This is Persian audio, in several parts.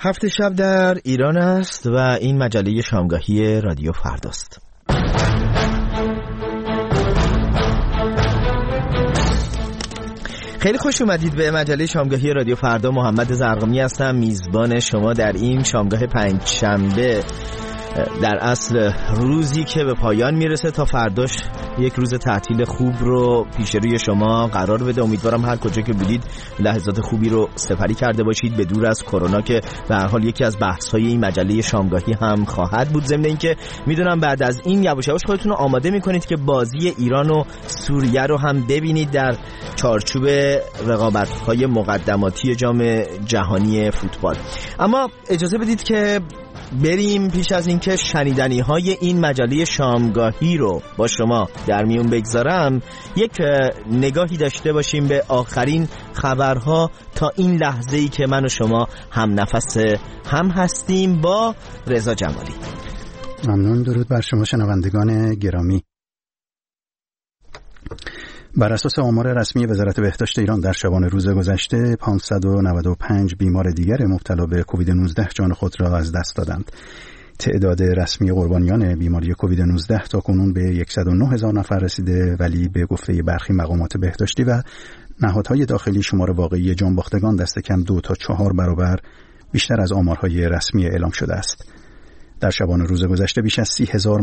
هفت شب در ایران است و این مجله شامگاهی رادیو فرداست. خیلی خوش اومدید به مجله شامگاهی رادیو فردا. محمد زرقامی هستم، میزبان شما در این شامگاه پنجشنبه، در اصل روزی که به پایان میرسه تا فرداش یک روز تعطیل خوب رو پیش روی شما قرار بده. امیدوارم هر کجا که بودید لحظات خوبی رو سپری کرده باشید، به دور از کرونا که به هر حال یکی از بحث‌های این مجله شامگاهی هم خواهد بود. ضمن اینکه میدونم بعد از این یواش یواش خودتون رو آماده میکنید که بازی ایران و سوریه رو هم ببینید در چارچوب رقابت‌های مقدماتی جام جهانی فوتبال. اما اجازه بدید که بریم پیش از اینکه شنیدنی‌های این مجله شامگاهی رو با شما در میون بگذارم، یک نگاهی داشته باشیم به آخرین خبرها تا این لحظه‌ای که من و شما هم نفس هم هستیم با رضا جمالی. ممنون. درود بر شما شنوندگان گرامی. بر اساس آمار رسمی وزارت بهداشت ایران در شبان روز گذشته 595 بیمار دیگر مبتلا به کووید 19 جان خود را از دست دادند. تعداد رسمی قربانیان بیماری کووید 19 تاکنون به 109,000 نفر رسیده، ولی به گفته برخی مقامات بهداشتی و نهادهای داخلی شمار واقعی جانباختگان دست کم 2 تا 4 برابر بیشتر از آمارهای رسمی اعلام شده است. در شبان روز گذشته بیش از 30,000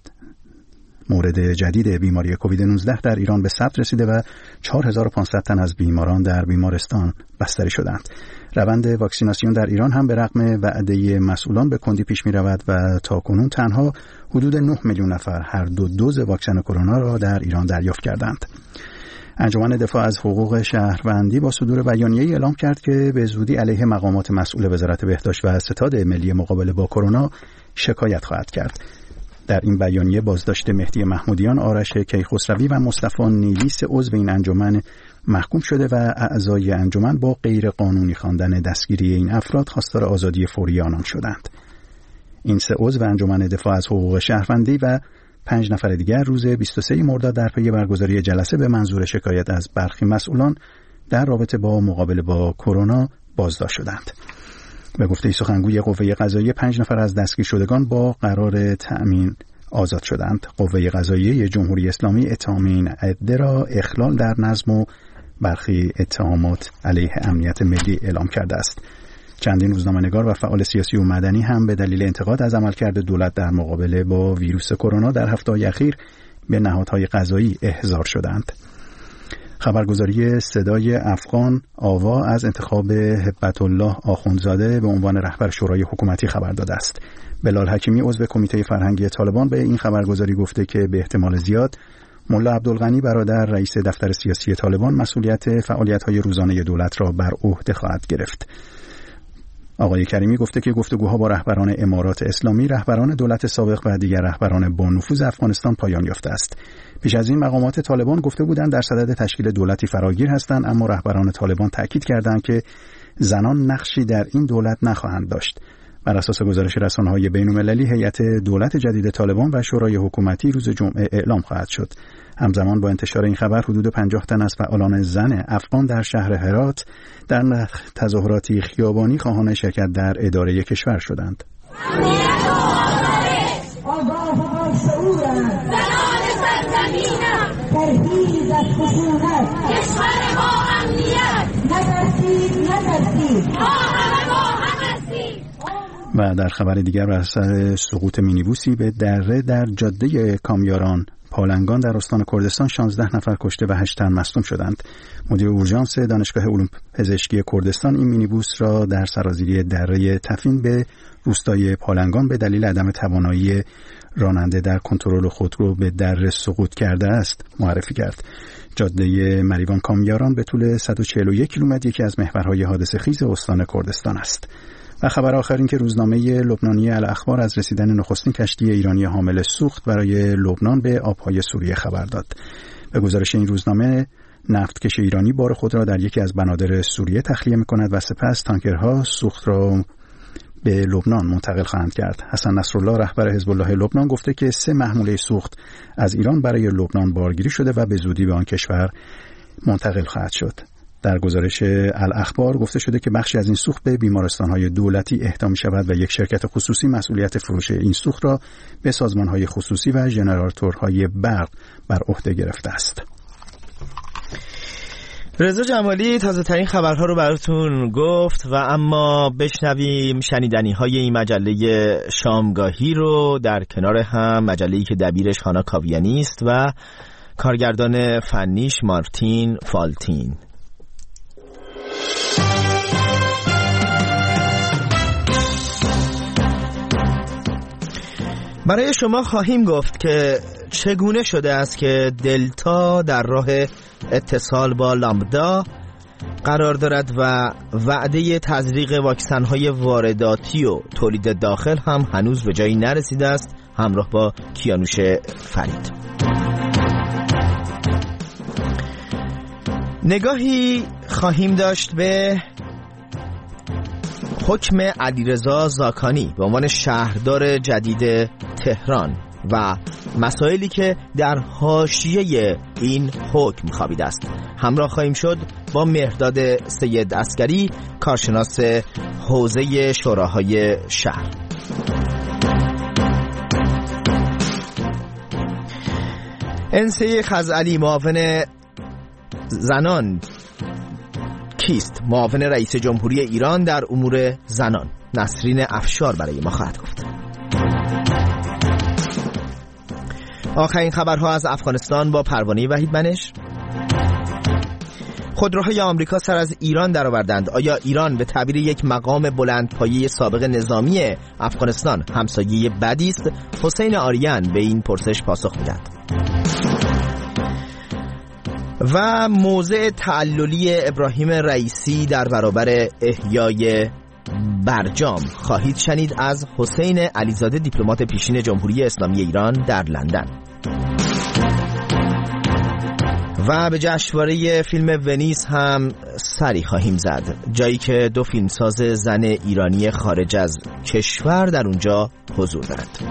مورد جدید بیماری کووید 19 در ایران به ثبت رسیده و 4,500 تن از بیماران در بیمارستان بستری شدند. روند واکسیناسیون در ایران هم به رغم وعده مسئولان به کندی پیش می رود و تاکنون تنها حدود 9 میلیون نفر هر 2 دوز واکسن کرونا را در ایران دریافت کردند. انجمن دفاع از حقوق شهروندی با صدور بیانیه‌ای اعلام کرد که به زودی علیه مقامات مسئول وزارت بهداشت و ستاد ملی مقابله با کرونا شکایت خواهد کرد. در این بیانیه بازداشت مهدی محمودیان، آرش کیخسروی و مصطفی نیلیس عضو این انجمن محکوم شده و اعضای انجمن با غیر قانونی خواندن دستگیری این افراد خواستار آزادی فوری آنان شدند. این 3 عضو انجمن دفاع از حقوق شهروندی و 5 نفر دیگر روز 23 مرداد در پی برگزاری جلسه به منظور شکایت از برخی مسئولان در رابطه با مقابله با کرونا بازداشت شدند. به گفته سخنگوی قوه قضاییه 5 نفر از دستگیر شدگان با قرار تأمین آزاد شدند. قوه قضاییه جمهوری اسلامی اتهام این عده را اخلال در نظم و برخی اتهامات علیه امنیت ملی اعلام کرده است. چندین روزنامه‌نگار و فعال سیاسی و مدنی هم به دلیل انتقاد از عملکرد دولت در مقابله با ویروس کرونا در هفته‌های اخیر به نهادهای قضایی احضار شدند. خبرگزاری صدای افغان آوا از انتخاب هبت الله آخوندزاده به عنوان رهبر شورای حکومتی خبر داده است. بلال حکیمی عضو کمیته فرهنگی طالبان به این خبرگزاری گفته که به احتمال زیاد ملا عبدالغنی برادر رئیس دفتر سیاسی طالبان مسئولیت فعالیت‌های روزانه دولت را بر عهده خواهد گرفت. آقای کریمی گفته که گفتگوها با رهبران امارات اسلامی، رهبران دولت سابق و دیگر رهبران با نفوذ افغانستان پایان یافته است. پیش از این مقامات طالبان گفته بودند در صدد تشکیل دولتی فراگیر هستند، اما رهبران طالبان تاکید کردند که زنان نقشی در این دولت نخواهند داشت. بر اساس گزارش رسانه‌های بین‌المللی، هیئت دولت جدید طالبان و شورای حکومتی روز جمعه اعلام خواهد شد. همزمان با انتشار این خبر حدود 50 تن از فعالان زن افغان در شهر هرات در تظاهراتی خیابانی خواهان شرکت در اداره کشور شدند. و در خبر دیگر بر اثر سقوط مینیبوسی به دره در جاده کامیاران پالنگان در استان کردستان 16 نفر کشته و 8 تن مصدوم شدند. مدیر اورژانس دانشگاه علوم پزشکی کردستان این مینیبوس را در سرازیری دره تفین به روستای پالنگان به دلیل عدم توانایی راننده در کنترل خودرو به دره سقوط کرده است معرفی کرد. جاده مریوان کامیاران به طول 141 کیلومتر یکی از محورهای حادثه خیز استان کردستان است. و خبر آخر این که روزنامه لبنانی الاخبار از رسیدن نخستین کشتی ایرانی حامل سوخت برای لبنان به آبهای سوریه خبر داد. به گزارش این روزنامه، نفتکش ایرانی بار خود را در یکی از بنادر سوریه تخلیه می‌کند و سپس تانکرها سوخت را به لبنان منتقل خواهند کرد. حسن نصرالله رهبر حزب الله لبنان گفته که 3 محموله سوخت از ایران برای لبنان بارگیری شده و به زودی به آن کشور منتقل خواهد شد. در گزارش الاخبار گفته شده که بخشی از این سوخت به بیمارستان‌های دولتی اهدا می‌شود و یک شرکت خصوصی مسئولیت فروش این سوخت را به سازمان‌های خصوصی و ژنراتورهای برق بر عهده گرفته است. رضا جمالی تازه ترین خبرها رو براتون گفت و اما بشنویم شنیدنی‌های این مجله شامگاهی رو در کنار هم، مجله‌ای که دبیرش هانا کاویانی است و کارگردان فنیش مارتین فالتین. برای شما خواهیم گفت که چگونه شده است که دلتا در راه اتصال با لامدا قرار دارد و وعده تزریق واکسن‌های وارداتی و تولید داخل هم هنوز به جایی نرسیده است. همراه با کیانوش فرید نگاهی خواهیم داشت به حکم علیرضا زاکانی به عنوان شهردار جدید تهران و مسائلی که در حاشیه این حکم خوابیده است. همراه خواهیم شد با مهرداد سید عسکری، کارشناس حوزه شوراهای شهر. انسه خزعلی، معاون زنان کیست؟ معاون رئیس جمهوری ایران در امور زنان. نسرین افشار برای ما خواهد گفت. آخرین خبرها از افغانستان با پروانه وحید منش. خودروهای آمریکا سر از ایران درآوردند. آیا ایران به تعبیر یک مقام بلندپایه سابق نظامی افغانستان همسایه بدی است؟ حسین آریان به این پرسش پاسخ می‌دهد. و موضع تعللی ابراهیم رئیسی در برابر احیای برجام خواهید شنید از حسین علیزاده، دیپلمات پیشین جمهوری اسلامی ایران در لندن. و به جشنواره فیلم ونیز هم سری خواهیم زد، جایی که 2 فیلمساز زن ایرانی خارج از کشور در اونجا حضور دارند.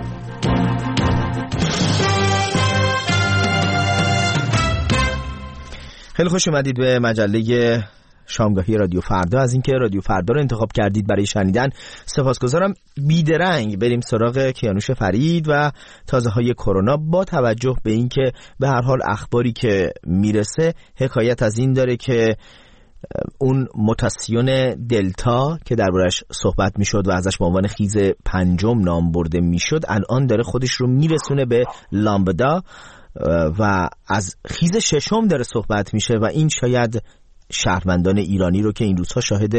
خیلی خوش اومدید به مجله شامگاهی رادیو فردا. از اینکه رادیو فردا رو انتخاب کردید برای شنیدن سپاسگزارم. بیدرنگ بریم سراغ کیانوش فرید و تازه های کرونا، با توجه به اینکه به هر حال اخباری که میرسه حکایت از این داره که اون موتاسیون دلتا که دربارش صحبت میشد و ازش به عنوان خیز 5 نام برده میشد، الان داره خودش رو میرسونه به لامبدا و از خیز 6 داره صحبت میشه و این شاید شهروندان ایرانی رو که این روزها شاهد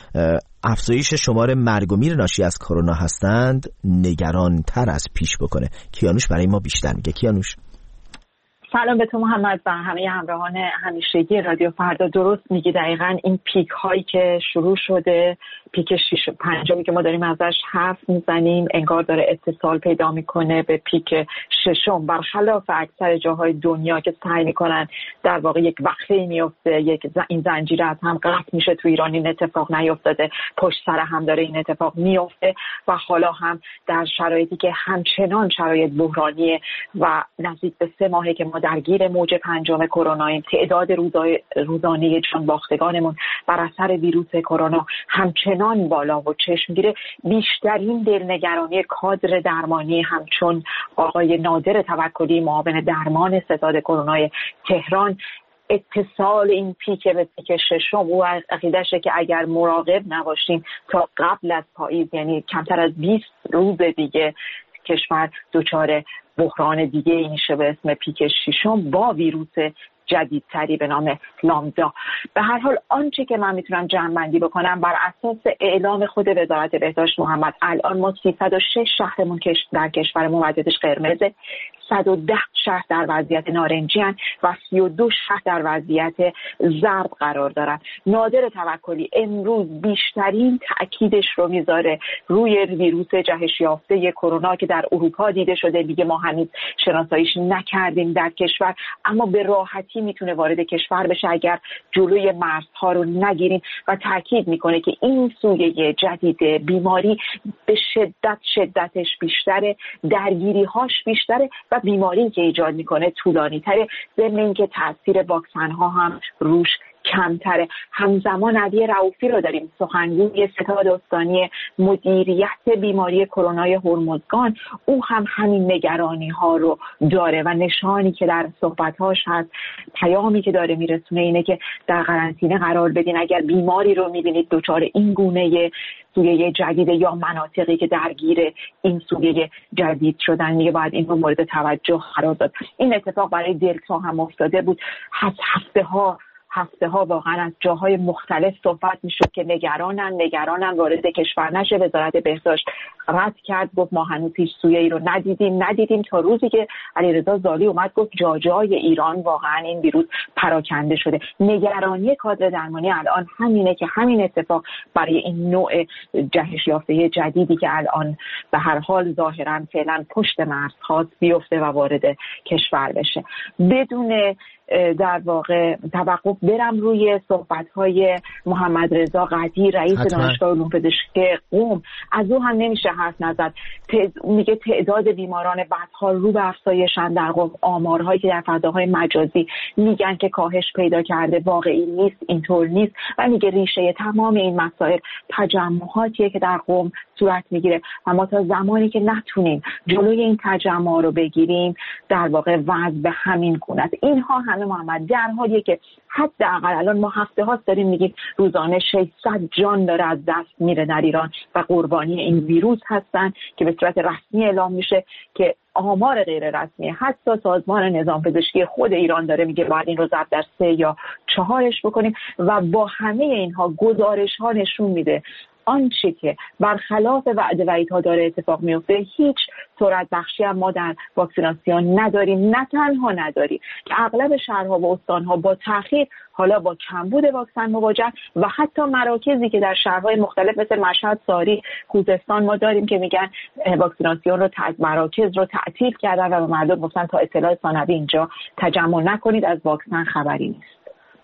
افزایش شمار مرگ و میر ناشی از کرونا هستند نگران تر از پیش بکنه. کیانوش برای ما بیشتر میگه. کیانوش سلام به تو محمد و همه همراهان همیشگی رادیو فردا. درست میگی، دقیقاً این پیک هایی که شروع شده، پیک 5 که ما داریم ازش حرف میزنیم، انگار داره اتصال پیدا میکنه به پیک 6، برخلاف اکثر جاهای دنیا که سعی میکنن در واقع یک وقفه‌ای میفته، این زنجیره از هم قطع میشه. تو ایران این اتفاق نیفتاده، پشت سر هم داره این اتفاق میفته و حالا هم در شرایطی که همچنان شرایط بحرانیه و نزدیک به 3 ماهه که ما درگیر موج 5 کروناییم، تعداد روزانه جان باختگانمون بر اثر ویروس کرونا همچنان بالا و چشم گیره. بیشترین دلنگرانی کادر درمانی همچون آقای نادر توکلی، معاون درمان ستاد کرونای تهران، اتصال این پیک به پیک 6، او عقیده‌شه که اگر مراقب نباشیم تا قبل از پاییز، یعنی کمتر از 20 روز دیگه، کشور دچار بحران دیگه این میشه به اسم پیک 6 با ویروس جدیدتری به نام لامدا. به هر حال آنچه که من میتونم جمع‌بندی بکنم بر اساس اعلام خود وزارت بهداشت محمد، الان ما 306 شهرمون که در کشورمون وضعیتش قرمزه، 110 شهر در وضعیت نارنجی هستند و 32 شهر در وضعیت زرد قرار دارن. نادر توکلی امروز بیشترین تأکیدش رو میذاره روی ویروس جهش یافته کرونا که در اروپا دیده شده، دیگه ما هنوز شناساییش نکردیم در کشور، اما به راحتی میتونه وارد کشور بشه اگر جلوی مرزها رو نگیریم و تأکید میکنه که این سویه جدید بیماری به شدتش بیشتره، درگیری‌هاش بیشتره و بیماری که ایجاد میکنه طولانی تره، ضمن اینکه تاثیر واکسن ها هم روش کمتره. همزمان علی رؤوفی رو داریم، سخنگوی ستاد استانی مدیریت بیماری کرونای هرمزگان. او هم همین نگرانی ها رو داره و نشانی که در صحبت‌هاش هست، پیامی که داره میرسونه اینه که در قرنطینه قرار بدین. اگر بیماری رو میبینید دچار این گونه سویه جدید یا مناطقی که درگیر این سویه جدید شدن، میگه باید این رو مورد توجه قرار داد. این اتفاق برای دلتا هم افتاده بود. هفته ها واقعا از جاهای مختلف صحبت میشد که نگرانن وارد کشور نشه. وزارت بهداشت رد کرد، گفت ما هنوز هیچ سویه ای رو ندیدیم تا روزی که علیرضا زالی اومد گفت جای ایران واقعا این ویروس پراکنده شده. نگرانی کادر درمانی الان همینه که همین اتفاق برای این نوع جهش یافته جدیدی که الان به هر حال ظاهرا فعلا پشت مرزها بیفته و وارد کشور بشه. بدون در واقع توقف برم روی صحبت‌های محمد رضا قدیر، رئیس دانشگاه علوم پزشکی قم. از او هم نمیشه حرف نزد. میگه تعداد بیماران بدحال رو به افزایشن در قم. آمارهایی که در فضاهای مجازی میگن که کاهش پیدا کرده واقعی نیست، اینطور نیست. و میگه ریشه تمام این مسائل تجمعاتیه که در قم صورت میگیره و ما تا زمانی که نتونیم جلوی این تجمع رو بگیریم در واقع وضع به همین گونه است. اینها همه محمد در حالیه که حداقل الان ما هفته هاست داریم میگیم روزانه 600 جان داره از دست میره در ایران و قربانی این ویروس هستن که به صورت رسمی اعلام میشه که آمار غیر رسمی حتی سازمان نظام پزشکی خود ایران داره میگه باید این رو ضرب در 3 یا 4 بکنیم. و با همه اینها گزارش ها نشون میده آنچه که برخلاف وعده وعیدها داره اتفاق میفته. هیچ سرعت بخشی هم ما در واکسیناسیون نداریم. نه تنها نداریم که اغلب شهرها و استانها با تأخیر حالا با کمبود واکسن مواجه و حتی مراکزی که در شهرهای مختلف مثل مشهد، ساری، خوزستان ما داریم که میگن واکسیناسیون رو مراکز رو تعطیل کردن و به مردم گفتن تا اطلاع ثانوی اینجا تجمع نکنید، از واکسن خبری نیست.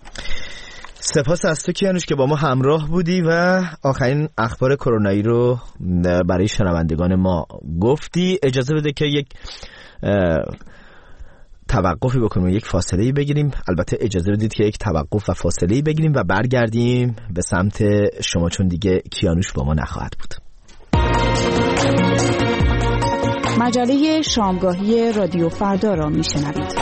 سپاس از تو کیانوش که با ما همراه بودی و آخرین اخبار کرونایی رو برای شنوندگان ما گفتی. اجازه بده که یک توقفی بکنیم و یک فاصله‌ای بگیریم. البته اجازه بدید که یک توقف و فاصله‌ای بگیریم و برگردیم به سمت شما، چون دیگه کیانوش با ما نخواهد بود. مجله شامگاهی رادیو فردا را میشنوید.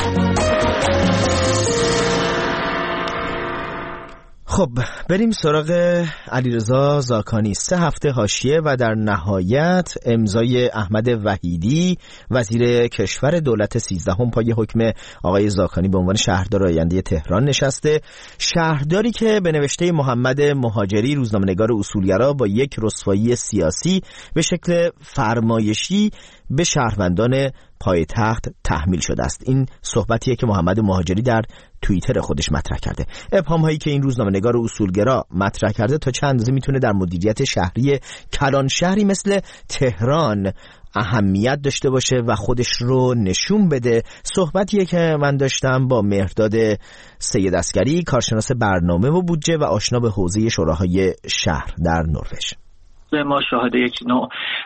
خب بریم سراغ علیرضا زاکانی. 3 هفته حاشیه و در نهایت امضای احمد وحیدی وزیر کشور دولت 13 پای حکم آقای زاکانی به عنوان شهردار آینده تهران نشسته. شهرداری که به نوشته محمد مهاجری روزنامه‌نگار اصولگرا با یک رسوایی سیاسی به شکل فرمایشی به شهروندان پایتخت تحمیل شده است. این صحبتیه که محمد مهاجری در توییتر خودش مطرح کرده. ابهام هایی که این روزنامه‌نگار اصولگرا مطرح کرده تا چند اندازه میتونه در مدیریت شهری کلان شهری مثل تهران اهمیت داشته باشه و خودش رو نشون بده. صحبتیه که من داشتم با مهرداد سید عسگری، کارشناس برنامه و بودجه و آشنا به حوزه شوراهای شهر در نروژ. ما شاهد یک نوع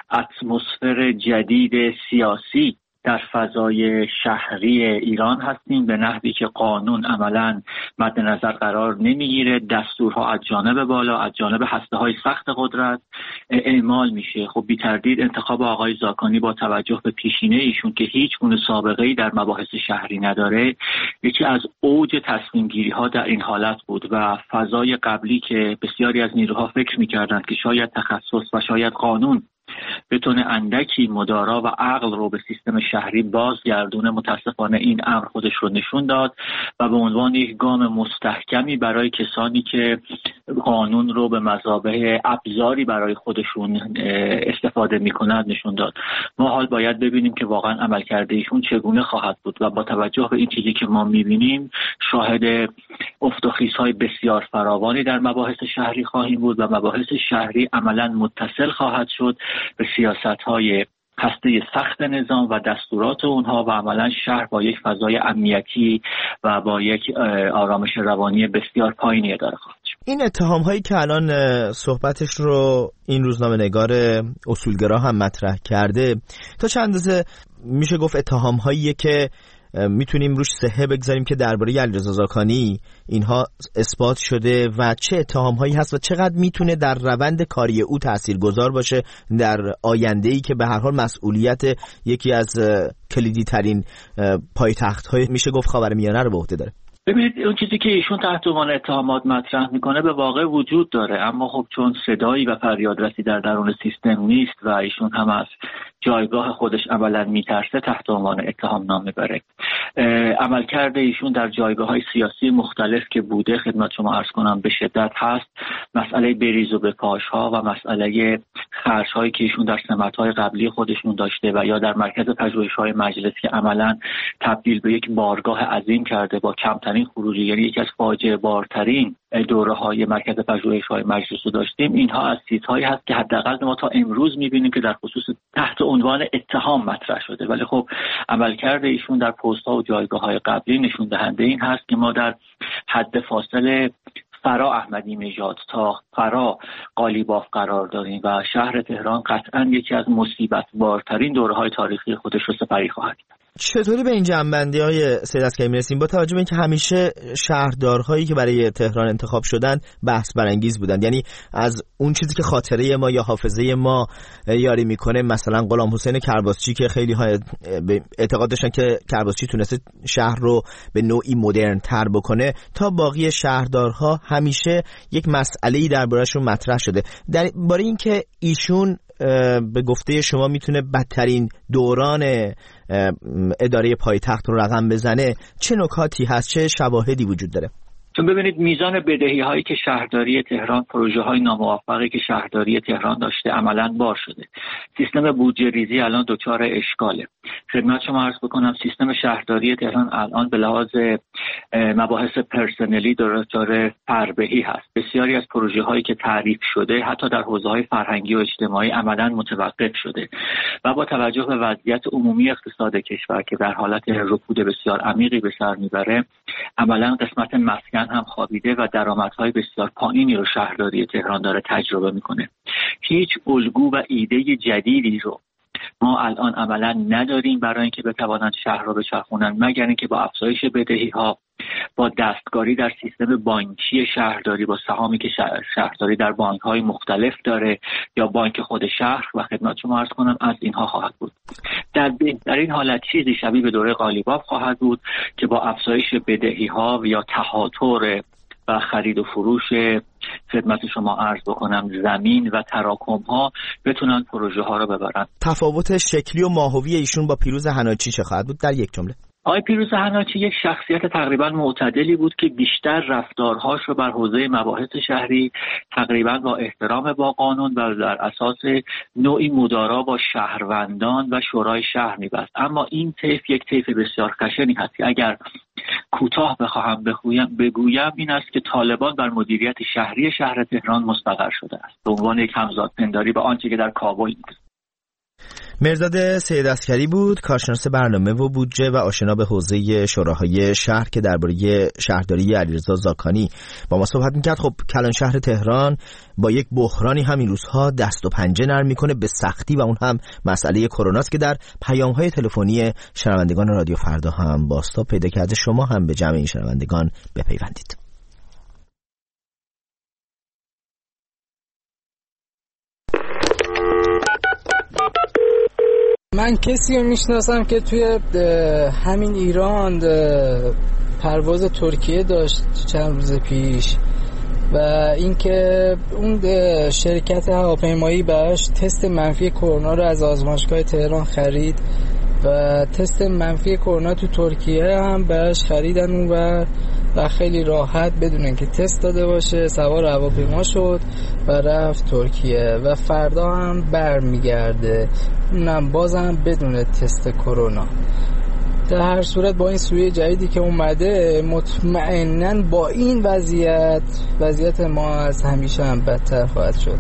اتمسفر جدید سیاسی در فضای شهری ایران هستیم، به نحوی که قانون عملاً مد نظر قرار نمیگیره، دستورها از جانب بالا، از جانب هسته‌های سخت قدرت اعمال میشه. خب بی تردید انتخاب آقای زاکانی با توجه به پیشینه ایشون که هیچ گونه سابقه‌ای در مباحث شهری نداره، یکی از اوج تصمیم گیری ها در این حالت بود و فضای قبلی که بسیاری از نیروها فکر میکردند که شاید تخصص و شاید قانون بتونه اندکی مدارا و عقل رو به سیستم شهری بازگردونه، متاسفانه این امر خودش رو نشون داد و به عنوان یک گام مستحکمی برای کسانی که قانون رو به مثابه ابزاری برای خودشون استفاده میکنند نشون داد. ما حال باید ببینیم که واقعا عملکرد ایشون چگونه خواهد بود و با توجه به این چیزی که ما میبینیم شاهد افت و خیزهای بسیار فراوانی در مباحث شهری خواهیم بود و مباحث شهری عملا متصل خواهد شد به سیاست‌های هسته سخت نظام و دستورات اونها و عملا شهر با یک فضای امنیتی و با یک آرامش روانی بسیار پایینی اداره خواهد شد. این اتهام‌هایی که الان صحبتش رو این روزنامه‌نگار اصولگرا هم مطرح کرده تا چند اندازه میشه گفت اتهام‌هایی که میتونیم روش صحه بگذاریم که درباره علیرضا زاکانی اینها اثبات شده و چه اتهام‌هایی هست و چقدر میتونه در روند کاری او تاثیرگذار باشه در آینده‌ای که به هر حال مسئولیت یکی از کلیدی ترین پایتخت‌های میشه گفت خاورمیانه رو به عهده داره؟ ببینید اون چیزی که ایشون تحت عنوان اتهامات مطرح میکنه به واقع وجود داره، اما خب چون صدایی و فریادرسی در درون سیستم نیست و ایشون هم از جایگاه خودش عملاً میترسه تحت عنوان اتهام نام میبره. عملکرد ایشون در جایگاه‌های سیاسی مختلف که بوده خدمت شما عرض کنم به شدت هست. مسئله بریز و بپاش‌ها و مسئله خرج‌هایی که ایشون در سمت‌های قبلی خودشون داشته و یا در مرکز پژوهش‌های مجلس که عملاً تبدیل به یک بارگاه عظیم کرده با کمترین خروجی، یعنی یکی از فاجعه بارترین دوره‌های مرکز پژوهش‌های مجلس رو داشتیم. اینها از چیزهایی هست که حداقل ما تا امروز می‌بینیم که در خصوص تحت عنوان اتهام مطرح شده، ولی خب عملکرد ایشون در پست‌ها و جایگاه‌های قبلی نشون دهنده این هست که ما در حد فاصله فرا احمدی نژاد تا فرا قالیباف قرار داریم و شهر تهران قطعاً یکی از مصیبت بارترین دوره‌های تاریخی خودش رو سپری خواهد کرد. چطوری به این جنبندی‌های سید عسکری می‌رسیم با توجه به اینکه همیشه شهردارهایی که برای تهران انتخاب شدن بحث برانگیز بودند؟ یعنی از اون چیزی که خاطره ما یا حافظه ما یاری میکنه، مثلا غلام حسین کرباسچی که خیلی ها اعتقاد داشتن که کرباسچی تونسته شهر رو به نوعی مدرن تر بکنه، تا باقی شهردارها همیشه یک مسئله‌ای درباره‌شون مطرح شده. درباره اینکه ایشون به گفته شما میتونه بدترین دوران اداره پایتخت رو رقم بزنه، چه نکاتی هست، چه شواهدی وجود داره؟ چون ببینید میزان بدهی هایی که شهرداری تهران، پروژه های ناموفقی که شهرداری تهران داشته عملاً بار شده. سیستم بودجه ریزی الان دچار اشکاله. خدمت شما عرض بکنم سیستم شهرداری تهران الان به لحاظ مباحث پرسنلی دچار فربهی هست. بسیاری از پروژه هایی که تعریف شده حتی در حوزه های فرهنگی و اجتماعی عملاً متوقف شده و با توجه به وضعیت عمومی اقتصاد کشور که در حالت رکود بسیار عمیقی به سر میبره، عملاً قسمت مسکن هم خوابیده و درآمدهای بسیار پایینی رو شهرداری تهران داره تجربه میکنه. هیچ الگو و ایده جدیدی رو ما الان عملا نداریم برای اینکه بتوانند شهر رو بچرخونن، مگر اینکه با افزایش بدهی ها، با دستکاری در سیستم بانکی شهرداری، با سهامی که شهرداری در بانک های مختلف داره یا بانک خود شهر و خدمت شما عرض کنم از اینها خواهد بود. در بهترین حالت چیزی شبیه به دوره قالیباف خواهد بود که با افزایش بدهی ها یا تهاتر و خرید و فروش خدمت شما عرض بکنم زمین و تراکم ها بتونن پروژه ها رو ببرن. تفاوت شکلی و ماهوی ایشون با پیروز حناچی چه خواهد بود در یک جمله؟ آقای پیروز حناچی یک شخصیت تقریبا معتدلی بود که بیشتر رفتارهاش رو بر حوزه مباحث شهری تقریبا با احترام با قانون و در اساس نوعی مدارا با شهروندان و شورای شهر می‌بست. اما این طیف یک طیف بسیار خشنی هست که اگر کوتاه بخواهم بگویم این است که طالبان بر مدیریت شهری شهر تهران مستقر شده است به عنوان یک همزادپنداری با آنچه که در کابل است. مرزاد سید عسکری بود، کارشناس برنامه و بودجه و آشنا به حوزه شوراهای شهر که درباره شهرداری علیرضا زاکانی با ما صحبت می‌کرد. خب کلان شهر تهران با یک بحرانی همین روزها دست و پنجه نرم می‌کنه به سختی و اون هم مسئله کرونا است که در پیام‌های تلفنی شنوندگان رادیو فردا هم بازتاب پیدا کرده. شما هم به جمع این شنوندگان بپیوندید. من کسی رو میشناسم که توی همین ایران پرواز ترکیه داشت چند روز پیش و اینکه اون شرکت هواپیمایی براش تست منفی کرونا رو از آزمایشگاه تهران خرید و تست منفی کرونا تو ترکیه هم براش خریدن اون و خیلی راحت بدون اینکه تست داده باشه سوار هواپیما شد و رفت ترکیه و فردا هم برمیگرده، اونم بازم بدون تست کرونا. در هر صورت با این سویه جدیدی که اومده مطمئناً با این وضعیت ما از همیشه هم بدتر خواهد شد.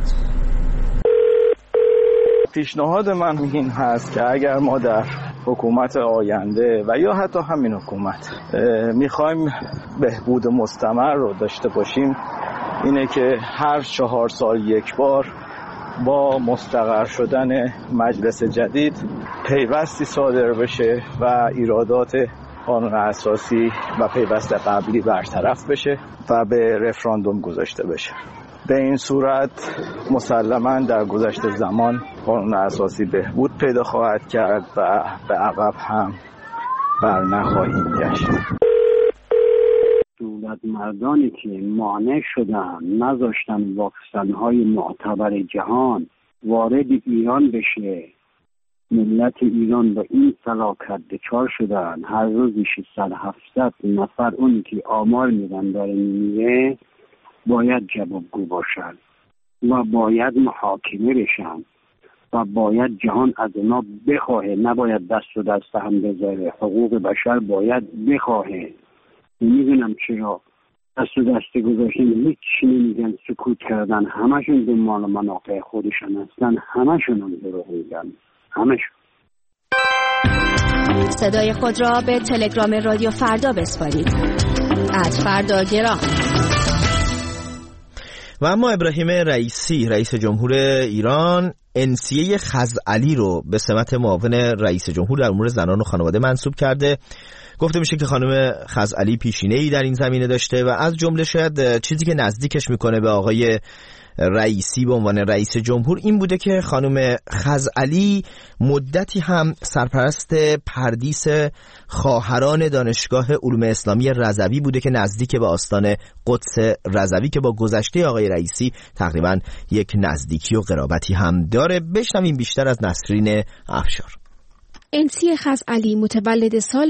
پیشنهاد من این هست که اگر ما در حکومت آینده و یا حتی همین حکومت میخوایم بهبود مستمر رو داشته باشیم، اینه که هر 4 سال یک بار با مستقر شدن مجلس جدید پیوستی صادر بشه و ایرادات قانون اساسی و پیوست قبلی برطرف بشه و به رفراندوم گذاشته بشه. به این صورت مسلماً در گذشت زمان قانون اساسی بهبود پیدا خواهد کرد و به عقب هم بر نخواهیم گشت. دولت مردانی که مانع شدن نذاشتن واکسن‌های معتبر جهان وارد ایران بشه، ملت ایران با این فلاکت دچار شدن، هر روزی 600-700 نفر اونی که آمار میدن داره میمیره، باید جوابگو باشن و باید محاکمه بشن و باید جهان از اونا بخواهه، نباید دست و دست هم بذاره. حقوق بشر باید بخواهه. میدونم چرا دست و دست گذاشتن، هیچ نمیگن، سکوت کردن، همشون دنبال منافع خودشان هستن، همشون هم دروغ میگن، همشون. صدای خود را به تلگرام رادیو فردا بسپارید. @فرداگرام. و اما ابراهیم رئیسی رئیس جمهور ایران انسیه خزعلی رو به سمت معاون رئیس جمهور در امور زنان و خانواده منصوب کرده. گفته میشه که خانم خزعلی پیشینه‌ای در این زمینه داشته و از جمله شاید چیزی که نزدیکش میکنه به آقای رئیسی به عنوان رئیس جمهور این بوده که خانم خزعلی مدتی هم سرپرست پردیس خواهران دانشگاه علوم اسلامی رضوی بوده که نزدیک به آستان قدس رضوی که با گذشته آقای رئیسی تقریبا یک نزدیکی و قرابتی هم داره. بشنویم بیشتر از نسرین افشار. انسیه خزعلی متولد سال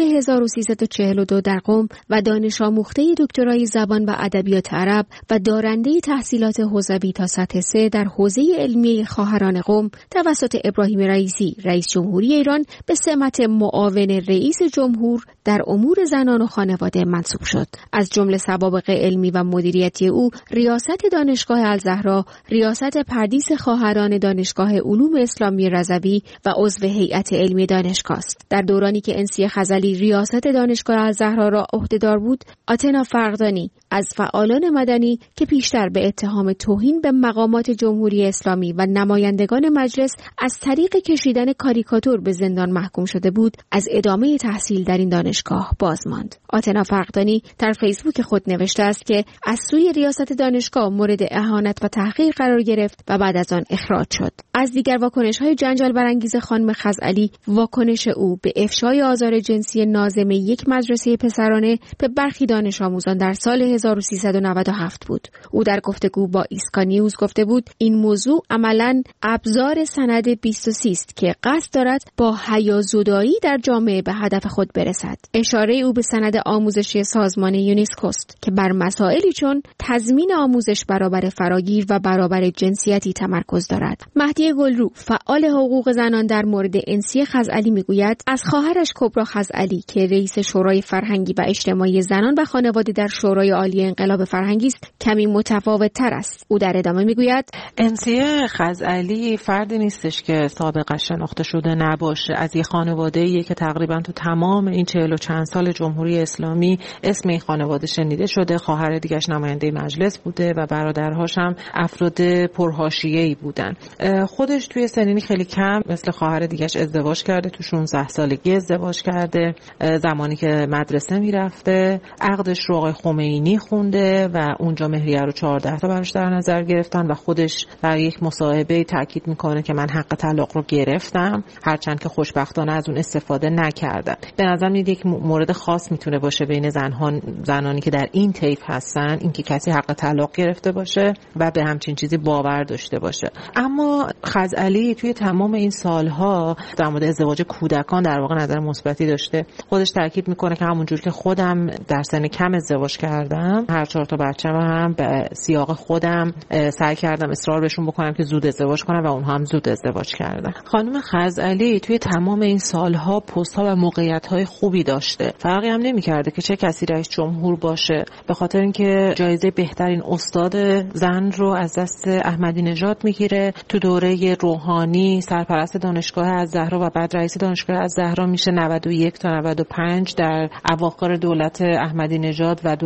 1342 در قم و دانش آموخته دکترای زبان و ادبیات عرب و دارنده تحصیلات حوزوی تا سطح 3 در حوزه علمی خواهران قم توسط ابراهیم رئیسی رئیس جمهوری ایران به سمت معاون رئیس جمهور در امور زنان و خانواده منصوب شد. از جمله سوابق علمی و مدیریتی او ریاست دانشگاه الزهرا، ریاست پردیس خواهران دانشگاه علوم اسلامی رضوی و عضو هیئت علمی دانشگاه است. در دورانی که انسیه خزعلی ریاست دانشگاه الزهرا را عهدهدار بود، آتنا فرقدانی از فعالان مدنی که پیشتر به اتهام توهین به مقامات جمهوری اسلامی و نمایندگان مجلس از طریق کشیدن کاریکاتور به زندان محکوم شده بود، از ادامه تحصیل در این دانشگاه باز ماند. آتنا فرقدانی در فیسبوک خود نوشته است که از سوی ریاست دانشگاه مورد اهانت و تحقیر قرار گرفت و بعد از آن اخراج شد. از دیگر واکنش‌های جنجال برانگیز خانم خزعلی، واکنش او به افشای آزار جنسی ناظم یک مدرسه پسرانه به برخی دانش آموزان در سال 1397 بود. او در گفتگو با ایسکا نیوز گفته بود این موضوع عملاً ابزار سند 23 است که قصد دارد با حیازدایی در جامعه به هدف خود برسد. اشاره او به سند آموزشی سازمان یونسکو است که بر مسائلی چون تضمین آموزش برابر فراگیر و برابر جنسیتی تمرکز دارد. مهدی گلرو فعال حقوق زنان در مورد انسیه خزعلی میگوید از خواهرش کبرا خزعلی که رئیس شورای فرهنگی و اجتماعی زنان و خانواده در شورای عالی انقلاب فرهنگی است کمی متفاوت تر است. او در ادامه میگوید انسیه خزعلی فردی نیستش که سابقش شناخته شده نباشه. از یه خانواده‌ایه که تقریبا تو تمام این 40 و چند سال جمهوری اسلامی اسم این خانواده شنیده شده. خواهر دیگه‌اش نماینده مجلس بوده و برادرهاش هم افراد پرحاشیه‌ای بودن. خودش توی سنینی خیلی کم مثل خواهر دیگه‌اش ازدواج کرده، تو 16 سالگی ازدواج کرده. زمانی که مدرسه میرفته عقدش رو آقای خمینی خونده و اونجا مهریه رو 14 تا براش در نظر گرفتن و خودش در یک مصاحبه تاکید میکنه که من حق طلاق رو گرفتم، هرچند که خوشبختانه از اون استفاده نکردم. به نظر میاد یک مورد خاص میتونه باشه بین زنانی که در این طیف هستن، اینکه کسی حق طلاق گرفته باشه و به همچین چیزی باور داشته باشه. اما خزعلی توی تمام این سالها در مورد ازدواج کودکان در واقع نظر مثبتی داشته. خودش تاکید میکنه که همونجور که خودم در سن کم ازدواج کردم، هر 4 تا بچه‌م هم به سیاق خودم سعی کردم اصرار بهشون بکنم که زود ازدواج کنن و اونها هم زود ازدواج کردن. خانم خزعلی توی تمام این سالها پست‌ها و موقعیت‌های خوبی داشته. فرقی هم نمی‌کرده که چه کسی رئیس جمهور باشه، به خاطر اینکه جایزه بهترین استاد زن رو از دست احمدی نژاد میگیره. تو دوره روحانی سرپرست دانشگاه الزهرا و بعد رئیس دانشگاه الزهرا میشه 91 تا 95 در اواخر دولت احمدی نژاد و دولت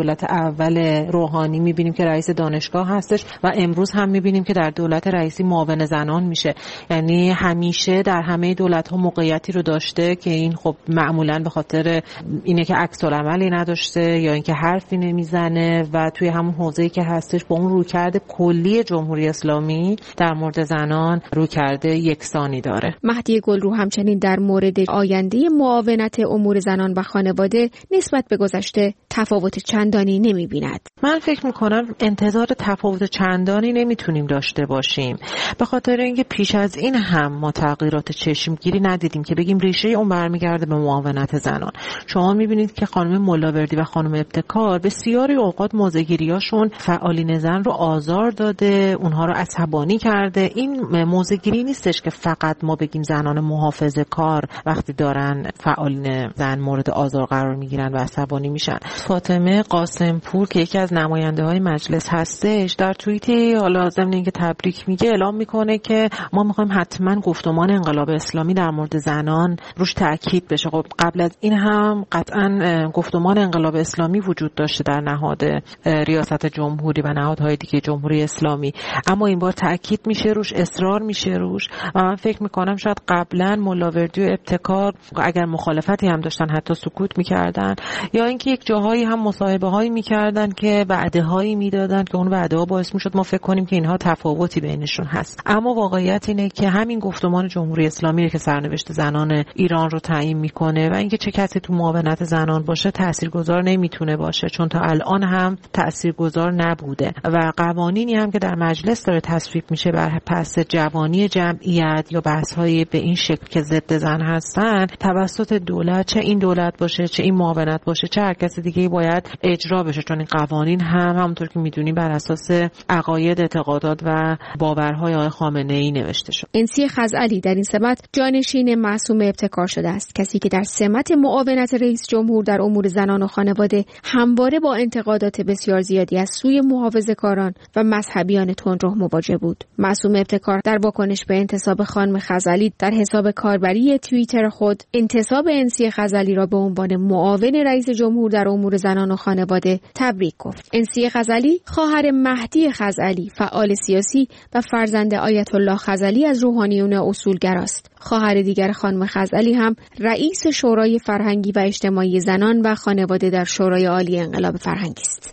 اول روحانی میبینیم که رئیس دانشگاه هستش و امروز هم میبینیم که در دولت رئیسی معاون زنان میشه. یعنی همیشه در همه دولت‌ها موقعیتی رو داشته که این خب معمولاً به خاطر اینه که عکس العملی نداشته یا اینکه حرفی نمیزنه و توی همون حوزه‌ای که هستش با اون رویکرد کلی جمهوری اسلامی در مورد زنان رویکرد یکسانی داره. مهدی گلرو همچنین در مورد آینده معاونت امور زنان و خانواده نسبت به گذشته تفاوت چندانی نمی‌بیند. من فکر می‌کنم انتظار تفاوت چندانی نمیتونیم داشته باشیم، به خاطر اینکه پیش از این هم ما تغییرات چشمگیری ندیدیم که بگیم ریشه اون برمیگرده به معاونت زنان. شما می‌بینید که خانم ملاوردی و خانم ابتکار بسیاری اوقات موضع‌گیری‌هاشون فعالین زن رو آزار داده، اونها رو عصبانی کرده. این موضع‌گیری نیستش که فقط ما بگیم زنان محافظه‌کار وقتی دارن فعالین زن مورد آزار قرار میگیرن و عصبانی میشن. فاطمه قاسمپور که یکی از نماینده‌های مجلس هستش در توییتی حالا ضمن اینکه تبریک میگه اعلام میکنه که ما میخوایم حتما گفتمان انقلاب اسلامی در مورد زنان روش تاکید بشه. خب قبل از این هم قطعا گفتمان انقلاب اسلامی وجود داشته در نهاد ریاست جمهوری و نهادهای دیگه جمهوری اسلامی، اما این بار تاکید میشه روش، اصرار میشه روش و من فکر میکنم شاید قبلا ملاوردی و ابتکار اگر مخالفتی هم داشتن حتی سکوت میکردن یا اینکه یک جاهایی هم مصاحبه هایی میکردن که وعده هایی میدادن که اون وعده ها باعث میشد ما فکر کنیم که اینها تفاوتی بینشون هست. اما واقعیت اینه که همین گفتمان جمهوری اسلامی که سرنوشت زنان ایران رو تعیین میکنه و اینکه چه کسی تو معاونت زنان باشه تاثیرگذار نمیتونه باشه، چون تا الان هم تاثیرگذار نبوده و قوانینی هم که در مجلس داره تصویب میشه بر پس جوانی جمعیت یا بحث‌های به این شکل که ضد زن هستن توسط دولت، چه این دولت باشه چه این معاونت باشه چه هر کس دیگه‌ای باید اجرا بشه، چون این قوانین هم همونطور که میدونیم بر اساس عقاید، اعتقادات و باورهای آقای خامنه‌ای نوشته شد. انسی خزعلی در این سمت جانشین معصومه ابتکار شده است، کسی که در سمت معاونت رئیس جمهور در امور زنان و خانواده همواره با انتقادات بسیار زیادی از سوی محافظه‌کاران و مذهبیان تندرو مواجه بود. معصومه ابتکار در واکنش به انتصاب خانم خزعلی در حساب کاربری توییتر خود انتصاب انسی خزعلی را به عنوان معاون رئیس جمهور در امور زنان و خانواده تبریک گفت. انسی خزعلی خواهر مهدی خزعلی، فعال سیاسی و فرزند آیت الله خزعلی از روحانیون اصولگراست. خواهر دیگر خانم خزعلی هم رئیس شورای فرهنگی و اجتماعی زنان و خانواده در شورای عالی انقلاب فرهنگی است.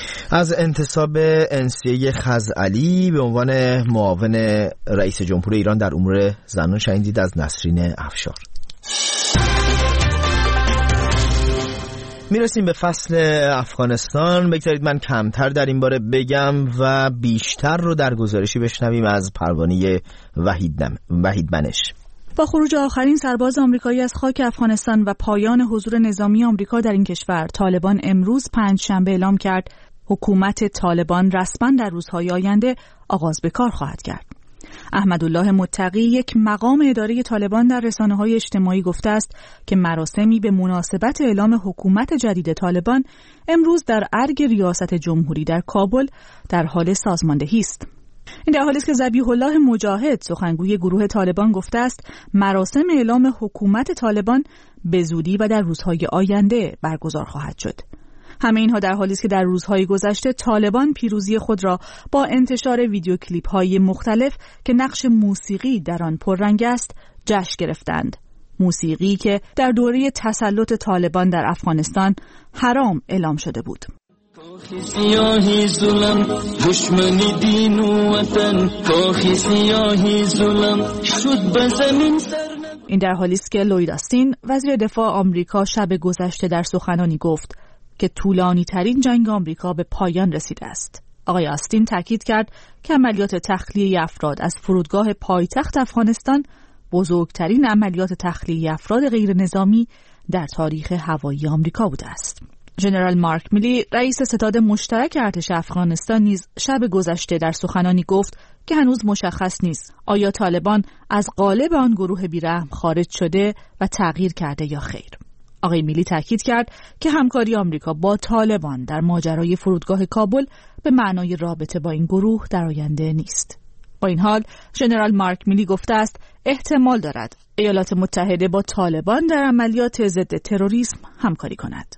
از انتصاب انسیه خزعلی به عنوان معاون رئیس جمهور ایران در امور زنان شنیدید از نسرین افشار. میرسیم به فصل افغانستان. بگذارید من کمتر در این باره بگم و بیشتر رو در گزارشی بشنویم از پروانه وحید بنش. با خروج آخرین سرباز آمریکایی از خاک افغانستان و پایان حضور نظامی آمریکا در این کشور، طالبان امروز پنجشنبه اعلام کرد حکومت طالبان رسما در روزهای آینده آغاز به کار خواهد کرد. احمدالله متقی، یک مقام اداره طالبان، در رسانه‌های اجتماعی گفته است که مراسمی به مناسبت اعلام حکومت جدید طالبان امروز در ارگ ریاست جمهوری در کابل در حال سازماندهی است. این در حالی است که ذبیح الله مجاهد، سخنگوی گروه طالبان، گفته است مراسم اعلام حکومت طالبان به زودی و در روزهای آینده برگزار خواهد شد. همه اینها در حالی است که در روزهای گذشته طالبان پیروزی خود را با انتشار ویدیو کلیپ‌های مختلف که نقش موسیقی در آن پررنگ است جشن گرفتند. موسیقی که در دوره تسلط طالبان در افغانستان حرام اعلام شده بود. سیاهی ظلم دشمنی دین و وطن، کاخی سیاهی ظلم شد به زمین سر. این در حالی است که لوید آستین، وزیر دفاع آمریکا، شب گذشته در سخنانی گفت که طولانی ترین جنگ آمریکا به پایان رسیده است. آقای آستین تاکید کرد که عملیات تخلیه افراد از فرودگاه پایتخت افغانستان بزرگترین عملیات تخلیه افراد غیر نظامی در تاریخ هوایی آمریکا بوده است. ژنرال مارک میلی، رئیس ستاد مشترک ارتش افغانستان، نیز شب گذشته در سخنانی گفت که هنوز مشخص نیست آیا طالبان از قالب آن گروه بیرحم خارج شده و تغییر کرده یا خیر. آقای میلی تاکید کرد که همکاری آمریکا با طالبان در ماجرای فرودگاه کابل به معنای رابطه با این گروه در آینده نیست. با این حال ژنرال مارک میلی گفته است احتمال دارد ایالات متحده با طالبان در عملیات ضد تروریسم همکاری کند.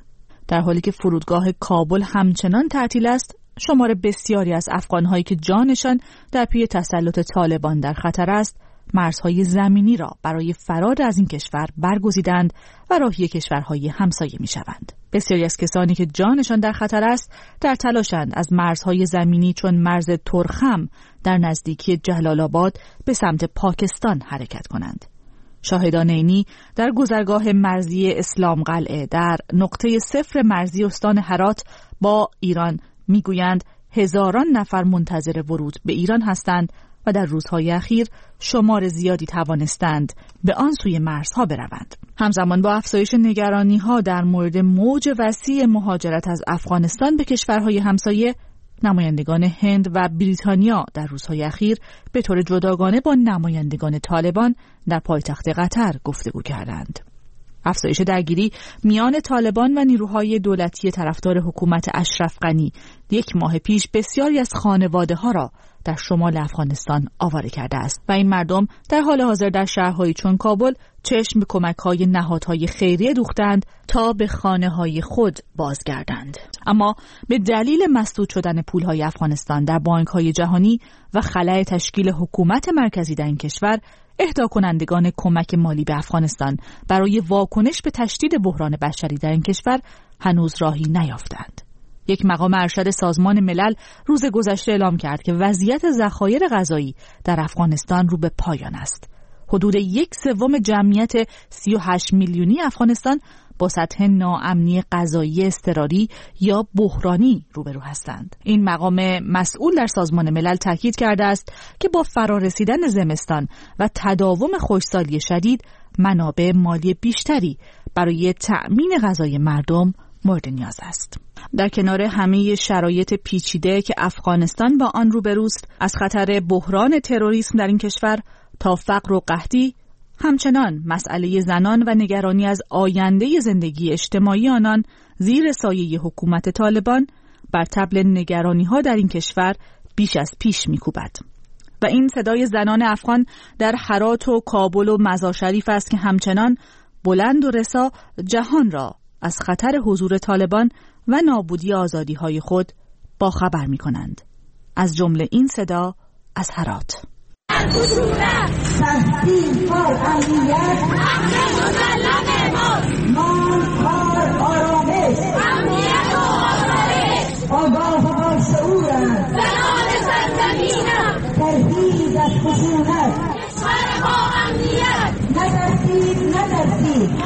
در حالی که فرودگاه کابل همچنان تعطیل است، شمار بسیاری از افغان‌هایی که جانشان در پی تسلط طالبان در خطر است، مرزهای زمینی را برای فرار از این کشور برگزیدند و راهی کشورهای همسایه می‌شوند. بسیاری از کسانی که جانشان در خطر است در تلاشند از مرزهای زمینی چون مرز ترخم در نزدیکی جلال آباد به سمت پاکستان حرکت کنند. شاهدان عینی در گذرگاه مرزی اسلام قلعه در نقطه صفر مرزی استان هرات با ایران میگویند هزاران نفر منتظر ورود به ایران هستند و در روزهای اخیر شمار زیادی توانستند به آن سوی مرزها بروند. همزمان با افزایش نگرانی‌ها در مورد موج وسیع مهاجرت از افغانستان به کشورهای همسایه، نمایندگان هند و بریتانیا در روزهای اخیر به طور جداگانه با نمایندگان طالبان در پایتخت قطر گفتگو کردند. افزایش درگیری میان طالبان و نیروهای دولتی طرفدار حکومت اشرف غنی 1 ماه پیش بسیاری از خانواده‌ها را در شمال افغانستان آواره کرده است و این مردم در حال حاضر در شهرهایی چون کابل چشم به کمک‌های نهادهای خیریه دوختند تا به خانه‌های خود بازگردند. اما به دلیل مسدود شدن پول‌های افغانستان در بانک‌های جهانی و خلأ تشکیل حکومت مرکزی در این کشور، اهدا کنندگان کمک مالی به افغانستان برای واکنش به تشدید بحران بشری در این کشور هنوز راهی نیافتند. یک مقام ارشد سازمان ملل روز گذشته اعلام کرد که وضعیت ذخایر غذایی در افغانستان رو به پایان است. حدود 1/3 جمعیت 38 میلیونی افغانستان با سطح ناامنی غذایی اضطراری یا بحرانی روبرو هستند. این مقام مسئول در سازمان ملل تاکید کرده است که با فرارسیدن زمستان و تداوم خشکسالی شدید، منابع مالی بیشتری برای تأمین غذای مردم مورد نیاز است. در کنار همه شرایط پیچیده که افغانستان با آن روبروست، از خطر بحران تروریسم در این کشور تا فقر و قحطی، همچنان مسئله زنان و نگرانی از آینده زندگی اجتماعی آنان زیر سایه حکومت طالبان بر طبل نگرانی‌ها در این کشور بیش از پیش می‌کوبد. و این صدای زنان افغان در هرات و کابل و مزار شریف است که همچنان بلند و رسا جهان را از خطر حضور طالبان و نابودی آزادی‌های خود باخبر می‌کنند. از جمله این صدا از هرات. سختی کار امنیت مان کار آرامش امنیت و آرامش آگاه و با شعورم زنان سرزمینم ترهیب از خشونت کشور با امنیت نترسید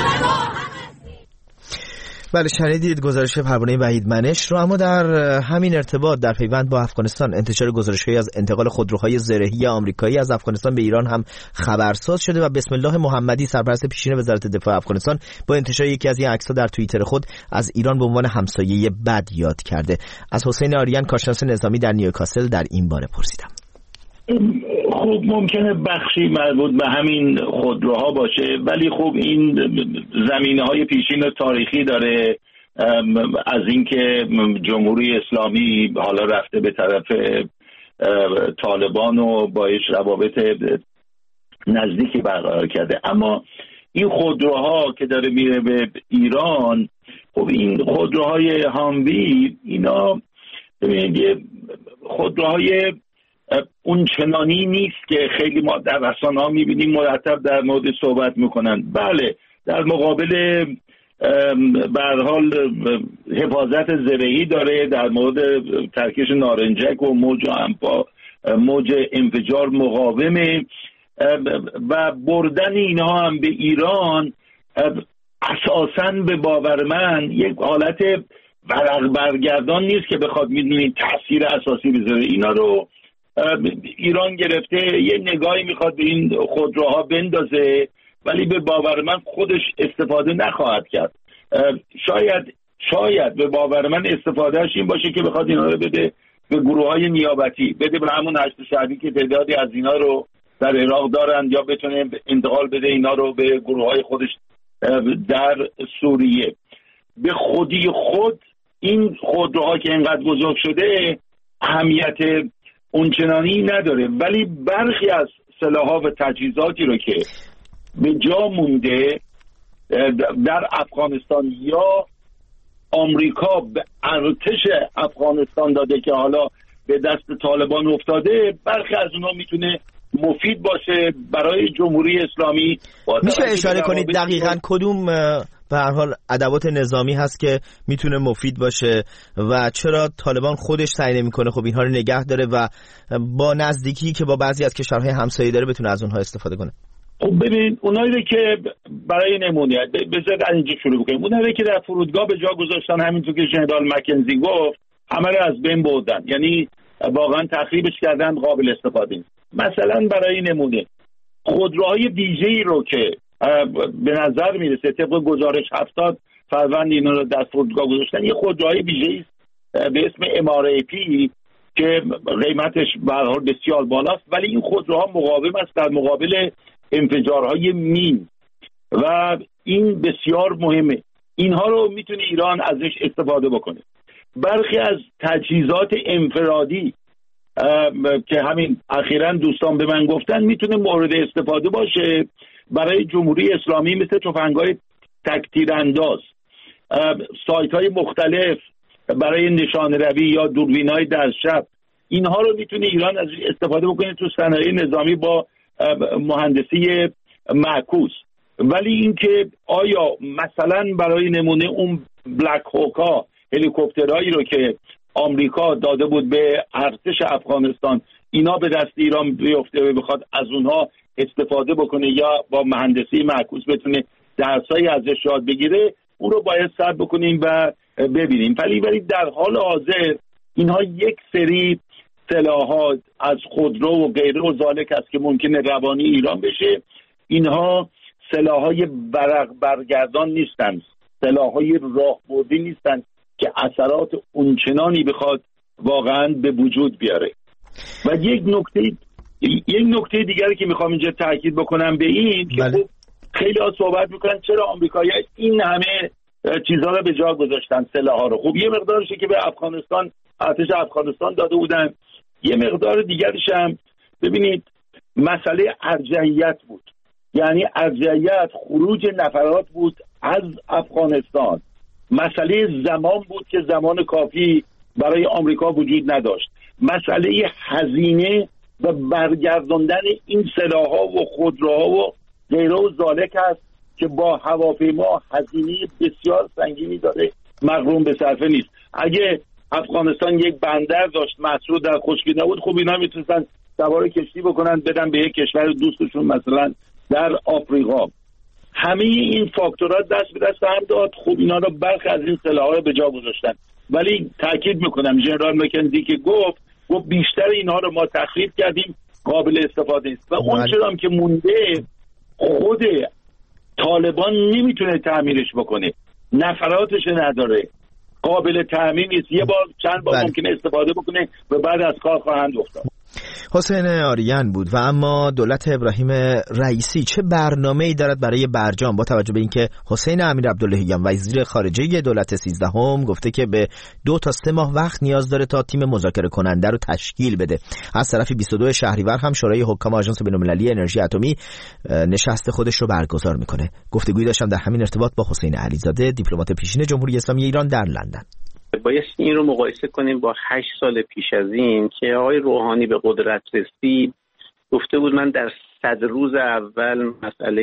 بله، شنیدید گزارش پروانه وحید منش رو. اما در همین ارتباط در پیوند با افغانستان، انتشار گزارش‌هایی از انتقال خودروهای زرهی آمریکایی از افغانستان به ایران هم خبرساز شده و بسم الله محمدی، سرپرست پیشین وزارت دفاع افغانستان، با انتشار یکی از این عکس‌ها در توییتر خود از ایران به عنوان همسایه بد یاد کرده. از حسین آریان، کارشناس نظامی در نیوکاسل، در این باره پرسیدم. خب ممکنه بخشی مربوط به همین خودروها باشه، ولی خب این زمینه‌های پیشین تاریخی داره، از اینکه جمهوری اسلامی حالا رفته به طرف طالبان و باش روابط نزدیکی برقرار کرده. اما این خودروها که داره میره به ایران، خب این خودروهای هاموی، اینا ببینید خودروهای اون چنانی نیست که خیلی ما در رسانه‌ها می‌بینیم مرتب در مورد صحبت میکنن. بله، در مقابل به هر حال حفاظت زرهی داره، در مورد ترکش نارنجک و موج انفجار مقاومه و بردن اینها هم به ایران اساساً به باور من یک حالت ورق برگردان نیست که بخواد میدونید تأثیر اساسی بذاره. اینا رو ایران گرفته یه نگاهی میخواد به این خودروها بندازه، ولی به باور من خودش استفاده نخواهد کرد. شاید به باور من استفادهش این باشه که بخواد اینا رو بده به گروه‌های نیابتی، بده به همون هشت شهری که تعدادی از اینا رو در عراق دارن، یا بتونه انتقال بده اینا رو به گروه‌های خودش در سوریه. به خودی خود این خودروها که اینقدر بزرگ شده اهمیت اونچنانی نداره، ولی برخی از سلاح‌ها و تجهیزاتی رو که به جا مونده در افغانستان یا آمریکا به ارتش افغانستان داده که حالا به دست طالبان افتاده، برخی از اونها میتونه مفید باشه برای جمهوری اسلامی. میشه اشاره کنید دقیقاً کدوم به هر حال ادوات نظامی هست که میتونه مفید باشه و چرا طالبان خودش سعی نمیکنه خب اینها رو نگه داره و با نزدیکی که با بعضی از کشورهای همسایه داره بتونه از اونها استفاده کنه؟ خب ببینید اونایی که برای نمونه بذارید از اینجا شروع کنیم، اونایی که در فرودگاه به جا گذاشتن همینطور که ژنرال مکنزی گفت همه رو از بین بردن، یعنی واقعا تخریبش کردن، قابل استفاده نیست. مثلا برای نمونه خودروهای ویژه‌ای رو که به نظر میرسه طبق گزارش 70 فروند اینا رو در فرودگاه گذاشتن، یه خودروهای ویژه‌ای به اسم MRAP که قیمتش به هر حال بسیار بالاست، ولی این خودروها مقاوم است در مقابل انفجارهای مین و این بسیار مهمه. اینها رو میتونه ایران ازش استفاده بکنه. برخی از تجهیزات انفرادی که همین اخیراً دوستان به من گفتن میتونه مورد استفاده باشه برای جمهوری اسلامی، مثل تفنگ‌های تک‌تیرانداز، سایت‌های مختلف برای نشانه‌روی یا دوربین‌های در شب. اینها رو میتونه ایران از استفاده بکنه تو صنایع نظامی با مهندسی معکوس. ولی اینکه آیا مثلا برای نمونه اون بلک هوکا هلیکوپترهایی رو که آمریکا داده بود به ارتش افغانستان اینا به دست ایران بیفته و بخواد از اونها استفاده بکنه یا با مهندسی معکوس بتونه درسایی ازش یاد بگیره، اون رو باید صبر بکنیم و ببینیم. ولی در حال حاضر اینها یک سری سلاحات از خودرو و غیره و ذالک است که ممکنه روانی ایران بشه. اینها سلاح‌های برگردان نیستند، سلاح‌های راهبردی نیستند که اثرات اونچنانی بخواد واقعا به وجود بیاره. و یک نکته دیگری که میخوام اینجا تاکید بکنم به این که خب خیلی ها صحبت میکنن چرا آمریکایی‌ها این همه چیزها رو به جا گذاشتن، سلاح‌ها رو. خب یه مقدارشه که به افغانستان، ارتش افغانستان داده بودن، یه مقدار دیگرش هم ببینید مسئله ارجحیت بود، یعنی ارجحیت خروج نفرات بود از افغانستان. مسئله زمان بود که زمان کافی برای آمریکا وجود نداشت. مسئله هزینه و برگرداندن این سلاح‌ها و خودروها و غیره و ذالک است که با هواپیما هزینه بسیار سنگینی داره، مغروم به صرفه نیست. اگه افغانستان یک بندر داشت، مسعود در خشکی نبود، خب اینا میتونستن سوار کشتی بکنن بدن به یک کشور دوستشون مثلا در آفریقا. همه این فاکتورات دست به دست هم داد. خب اینا رو برخی از این سلاح‌ها رو به جا گذاشتن. ولی تاکید میکنم ژنرال مکنزی که گفت بیشتر اینها رو ما تخریب کردیم، قابل استفاده است و اون چرا که مونده خود طالبان نمیتونه تعمیرش بکنه، نفراتش نداره، قابل تعمیر نیست. یه بار چند بار ممکنه استفاده بکنه و بعد از کار خواهند افتاد. حسین آریان بود. و اما دولت ابراهیم رئیسی چه برنامه‌ای دارد برای برجام، با توجه به اینکه حسین امیر عبداللهیان وزیر خارجه دولت 13 گفته که به 2 تا 3 ماه وقت نیاز داره تا تیم مذاکره کننده رو تشکیل بده. از طرف 22 شهریور هم شورای حکام آژانس بین‌المللی انرژی اتمی نشست خودش رو برگزار میکنه. گفتگویی داشتم در همین ارتباط با حسین علیزاده، دیپلمات پیشین جمهوری اسلامی ایران در لندن. باید این رو مقایسه کنیم با 8 سال پیش از این که آقای روحانی به قدرت رسید، گفته بود من در 100 روز اول مسئله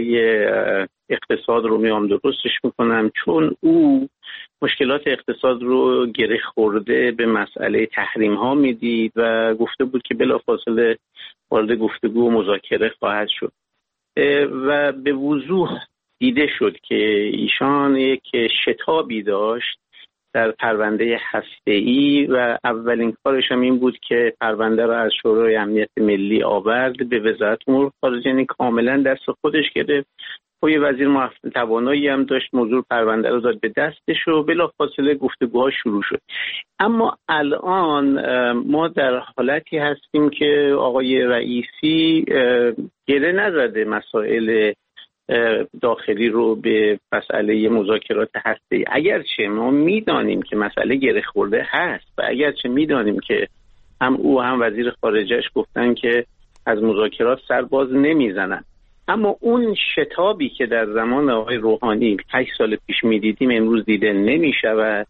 اقتصاد رو میام درستش میکنم، چون او مشکلات اقتصاد رو گره خورده به مسئله تحریم ها میدید و گفته بود که بلافاصله وارد گفتگو و مذاکره خواهد شد و به وضوح دیده شد که ایشان یک شتابی داشت در پرونده هسته‌ای و اولین کارش هم این بود که پرونده را از شورای امنیت ملی آورد به وزارت امور خارجه، یعنی کاملا دست خودش گرفت. و یه وزیر توانایی هم داشت، موضوع پرونده رو داد به دستش و بلافاصله گفتگوها شروع شد. اما الان ما در حالتی هستیم که آقای رئیسی گره نزده مسائل داخلی رو به مسئله مذاکرات هسته‌ای، اگرچه ما میدانیم که مسئله گره خورده هست و اگرچه میدانیم که هم او هم وزیر خارجهش گفتن که از مذاکرات سر باز نمیزنن، اما اون شتابی که در زمان آقای روحانی 8 سال پیش میدیدیم امروز دیده نمیشود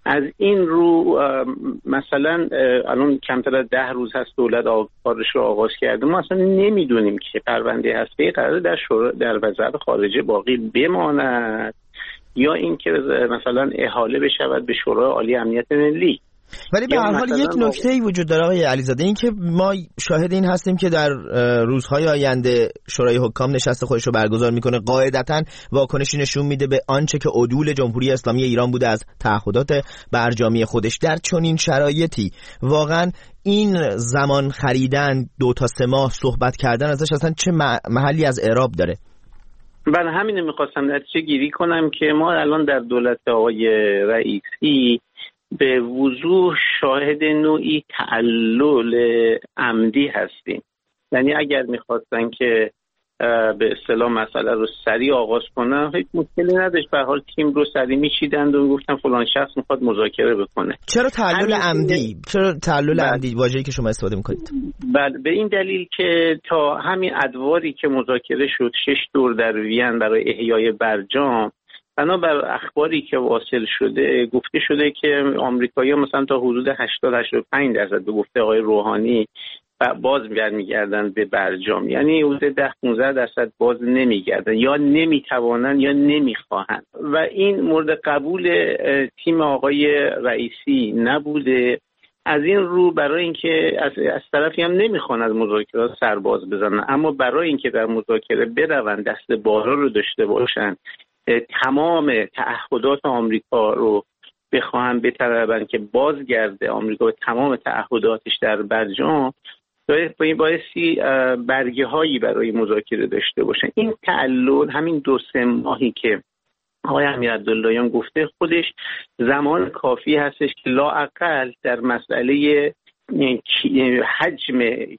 از این رو مثلا الان کمتر از 10 روز هست دولت کارش رو آغاز کرده. ما اصلا نمیدونیم که پرونده هسته‌ای قراره در وزارت خارجه باقی بماند یا اینکه مثلا احاله بشود به شورای عالی امنیت ملی. ولی به هر حال یک نکته‌ای وجود داره آقای علیزاده، این که ما شاهد این هستیم که در روزهای آینده شورای حکام نشست خودش رو برگزار میکنه، قاعدتاً واکنشی نشون میده به آنچه که عدول جمهوری اسلامی ایران بوده از تعهدات برجامی خودش. در چنین شرایطی واقعاً این زمان خریدن 2 تا 3 ماه صحبت کردن ازش اصلا چه محلی از اعراب داره؟ من همین میخواستم نتیجه گیری کنم که ما الان در دولت آقای رئیسی به وضوح شاهد نوعی تعلل عمدی هستیم. یعنی اگر میخواستن که به اصطلاح مسئله رو سریع آغاز کنن هیچ مشکلی نداشت، به هر حال تیم رو سریع میچیدند و میگفتن فلان شخص میخواد مذاکره بکنه. چرا تعلل عمدی؟ چرا تعلل عمدی واژه‌ای که شما استفاده میکنید؟ بله، به این دلیل که تا همین ادواری که مذاکره شد 6 دور در وین برای احیای برجام، بنابر اخباری که واصل شده گفته شده که آمریکایی‌ها مثلا تا حدود 80-85% به گفته آقای روحانی باز برمیگردن به برجام، یعنی حدود 10-15% باز نمیگردن یا نمیتوانن یا نمیخواهن و این مورد قبول تیم آقای رئیسی نبوده. از این رو برای اینکه از طرفی هم نمیخوان از مذاکرات سرباز بزنن، اما برای اینکه در مذاکره بروند دست بالا رو داشته باشن، تمام تعهدات آمریکا رو بخواهن بطلبن که بازگرده آمریکا به تمام تعهداتش در برجام، بایستی برگه هایی برای مذاکره داشته باشن. این تعلل همین 2-3 ماهی که آقای امیرعبداللهیان گفته خودش زمان کافی هستش که لااقل در مسئله حجم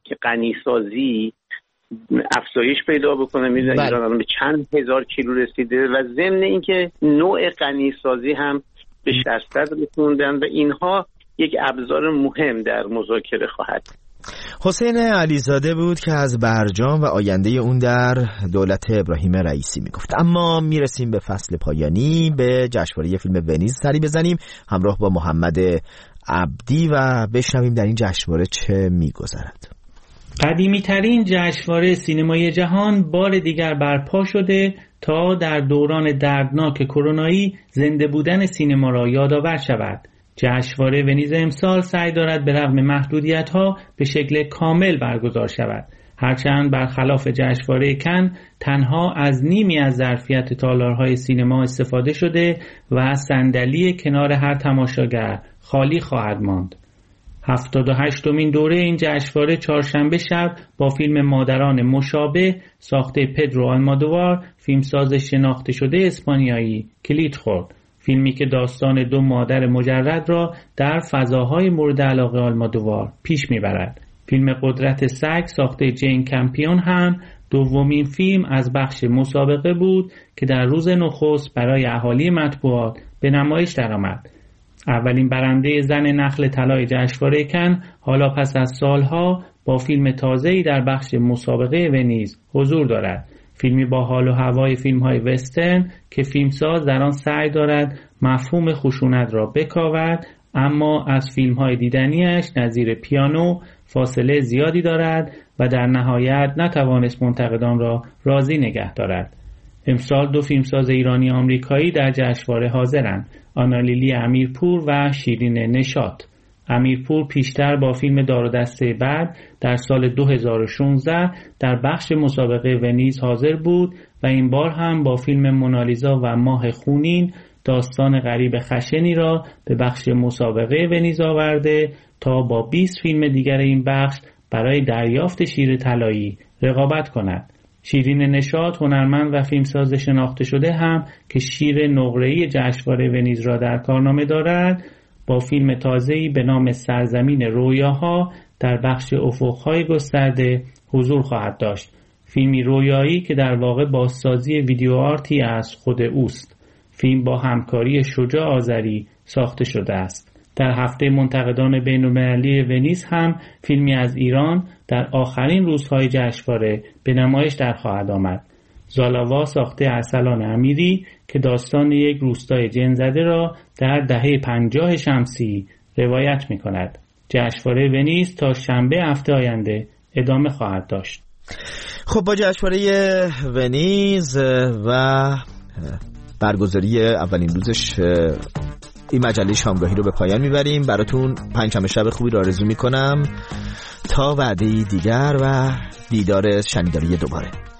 غنیسازی افزایش پیدا بکنه. میدونید ایران به چند هزار کیلو رسیده و ضمن اینکه نوع غنیسازی هم به 60 رسوندن و اینها یک ابزار مهم در مذاکره خواهد. حسین علیزاده بود که از برجام و آینده اون در دولت ابراهیم رئیسی میگفت. اما میرسیم به فصل پایانی، به جشنواره فیلم ونیز سری بزنیم همراه با محمد عبدی و بشنویم در این جشنواره چه میگذرد. قدیمی‌ترین جشنواره سینمای جهان بار دیگر برپا شده تا در دوران دردناک کرونایی زنده بودن سینما را یادآور شود. جشنواره ونیز امسال سعی دارد به رغم محدودیت‌ها به شکل کامل برگزار شود. هرچند برخلاف جشنواره کن تنها از نیمی از ظرفیت تالارهای سینما استفاده شده و صندلی کنار هر تماشاگر خالی خواهد ماند. 78مین دوره این جشنواره چهارشنبه شب با فیلم مادران مشابه ساخته پدرو آلمادوار، فیلمساز شناخته شده اسپانیایی، کلید خورد. فیلمی که داستان 2 مادر مجرد را در فضاهای مورد علاقه آلمادوار پیش میبرد. فیلم قدرت سگ ساخته جین کمپیون هم دومین فیلم از بخش مسابقه بود که در روز نخست برای اهالی مطبوعات به نمایش درآمد. اولین برنده زن نخل طلای جشنواره کن حالا پس از سالها با فیلم تازه‌ای در بخش مسابقه ونیز حضور دارد. فیلمی با حال و هوای فیلم‌های وسترن که فیلمساز در آن سعی دارد مفهوم خشونت را بکاود، اما از فیلم‌های دیدنیش نظیر پیانو فاصله زیادی دارد و در نهایت نتوانست منتقدان را راضی نگه دارد. امسال 2 فیلمساز ایرانی آمریکایی در جشنواره حاضرند، آنالیلی امیرپور و شیرین نشاط. امیرپور پیشتر با فیلم دار و دسته بعد در سال 2016 در بخش مسابقه ونیز حاضر بود و این بار هم با فیلم مونالیزا و ماه خونین داستان غریب خشنی را به بخش مسابقه ونیز آورده تا با 20 فیلم دیگر این بخش برای دریافت شیر طلایی رقابت کند. شیرین نشاط هنرمند و فیلمساز شناخته شده هم که شیر نقره‌ای جشنواره ونیز را در کارنامه دارد با فیلم تازه‌ای به نام سرزمین رویاها در بخش افق‌های گسترده حضور خواهد داشت. فیلمی رویایی که در واقع بازسازی ویدیو آرتی از خود اوست. فیلم با همکاری شجاع آذری ساخته شده است. در هفته منتقدان بین‌المللی ونیز هم فیلمی از ایران در آخرین روزهای جشنواره به نمایش در خواهد آمد. زالاوا ساخته ارسلان امیری که داستان یک روستای جن‌زده را در دهه 50 شمسی روایت می‌کند. جشنواره ونیز تا شنبه هفته آینده ادامه خواهد داشت. خب با جشنواره ونیز و برگزاری اولین روزش این مجله شامگاهی رو به پایان میبریم. براتون پنجشنبه شب خوبی رو آرزو میکنم تا وعده دیگر و دیدار شنیداری دوباره.